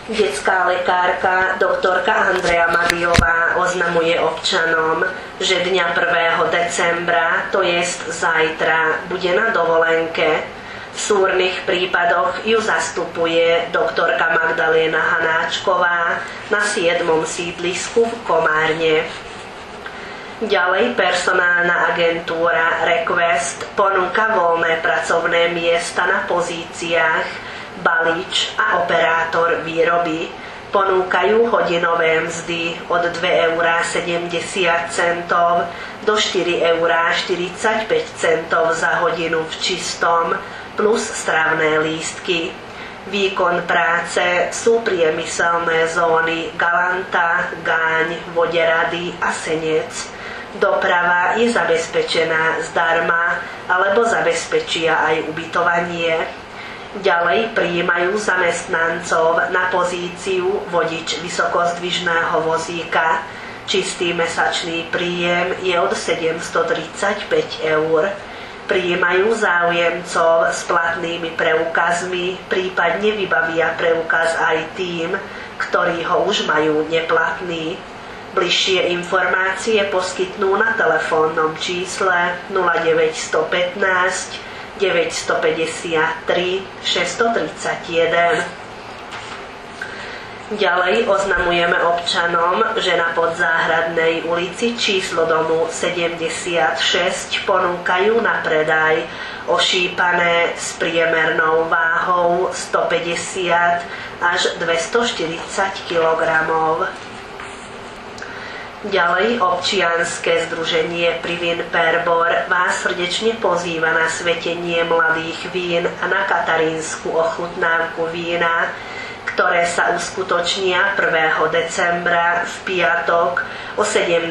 Detská lekárka doktorka Andrea Madiová oznamuje občanom, že dňa 1. decembra, to jest zajtra, bude na dovolenke. V súrnych prípadoch ju zastupuje doktorka Magdaléna Hanáčková na 7. sídlisku v Komárne. Ďalej personálna agentúra Request ponúka voľné pracovné miesta na pozíciách balič a operátor výroby. Ponúkajú hodinové mzdy od 2,70 € do 4,45 € za hodinu v čistom plus stravné lístky. Výkon práce sú priemyselné zóny Galanta, Gáň, Voderady a Senec. Doprava je zabezpečená zdarma alebo zabezpečia aj ubytovanie. Ďalej prijímajú zamestnancov na pozíciu vodič vysokozdvižného vozíka. Čistý mesačný príjem je od 735 €. Prijímajú záujemcov s platnými preukazmi, prípadne vybavia preukaz aj tým, ktorí ho už majú neplatný. Bližšie informácie poskytnú na telefónnom čísle 0915 953 631. Ďalej oznamujeme občanom, že na Podzáhradnej ulici číslo domu 76 ponúkajú na predaj ošípané s priemernou váhou 150 až 240 kg. Ďalej občianske združenie Privin Perbor vás srdečne pozýva na svetenie mladých vín a na katarínsku ochutnávku vína, ktoré sa uskutočnia 1. decembra v piatok o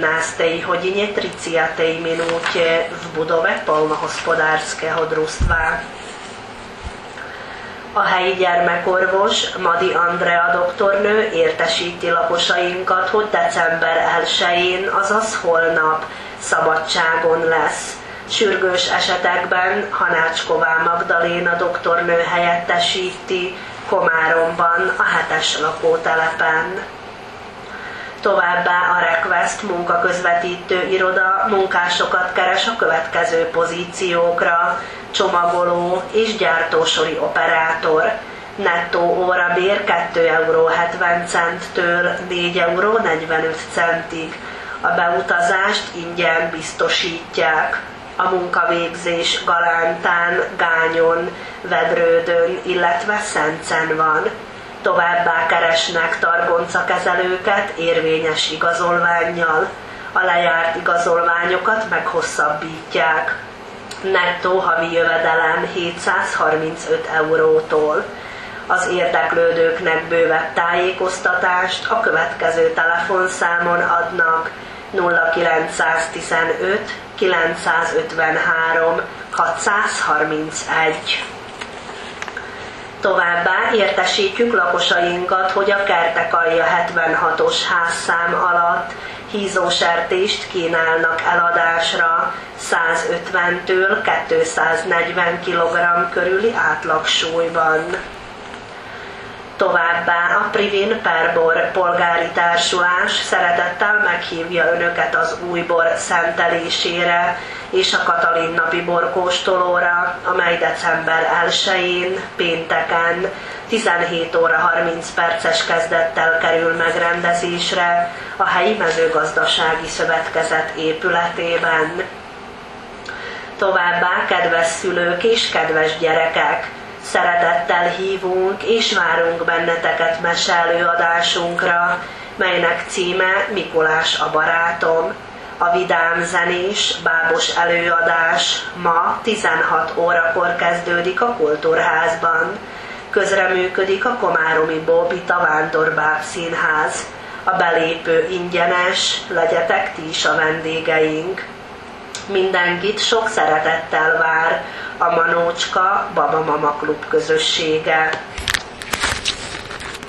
17:30 v budove poľnohospodárskeho družstva. A helyi gyermekorvos, Madi Andrea doktornő értesíti lakosainkat, hogy december 1-én, azaz holnap szabadságon lesz. Sürgős esetekben Hanácsková Magdaléna doktornő helyettesíti Komáromban a 7-es lakótelepen. Továbbá a Request munkaközvetítő iroda munkásokat keres a következő pozíciókra: csomagoló és gyártósori operátor. Nettó órabér 2,70 €-től 4,45 €. A beutazást ingyen biztosítják. A munkavégzés Galántán, Gányon, Vedrődön, illetve Szencen van. Továbbá keresnek targoncakezelőket érvényes igazolvánnyal. A lejárt igazolványokat meghosszabbítják. Nettó havi jövedelem 735 € Az érdeklődőknek bővebb tájékoztatást a következő telefonszámon adnak: 0915 953 631. Továbbá értesítjük lakosainkat, hogy a Kertekalja 76-os házszám alatt hízósertést kínálnak eladásra 150-től 240 kg körüli átlagsúlyban. Továbbá a Privin Perbor polgári társulás szeretettel meghívja Önöket az újbor szentelésére és a Katalin napi borkóstolóra, amely december 1-én, pénteken 17:30 kezdettel kerül megrendezésre a helyi mezőgazdasági szövetkezet épületében. Továbbá, kedves szülők és kedves gyerekek, szeretettel hívunk és várunk benneteket meseelőadásunkra, melynek címe Mikulás a barátom. A vidám zenés, bábos előadás ma 16 órakor kezdődik a Kultúrházban. Közreműködik a komáromi Bóbita Vándorbáb Színház. A belépő ingyenes, legyetek ti is a vendégeink. Mindenkit sok szeretettel vár a Manócska Baba Mama Klub közössége.